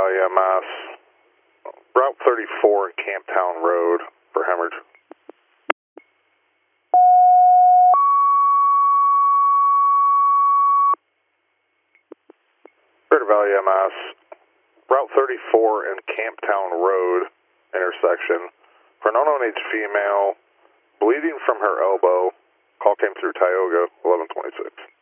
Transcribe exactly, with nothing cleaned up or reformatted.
Valley M S, Route thirty-four, Camptown Road for hemorrhage. Greater Valley M S, Route thirty-four and Camptown Road intersection for an unknown age female bleeding from her elbow. Call came through Tioga, eleven twenty-six.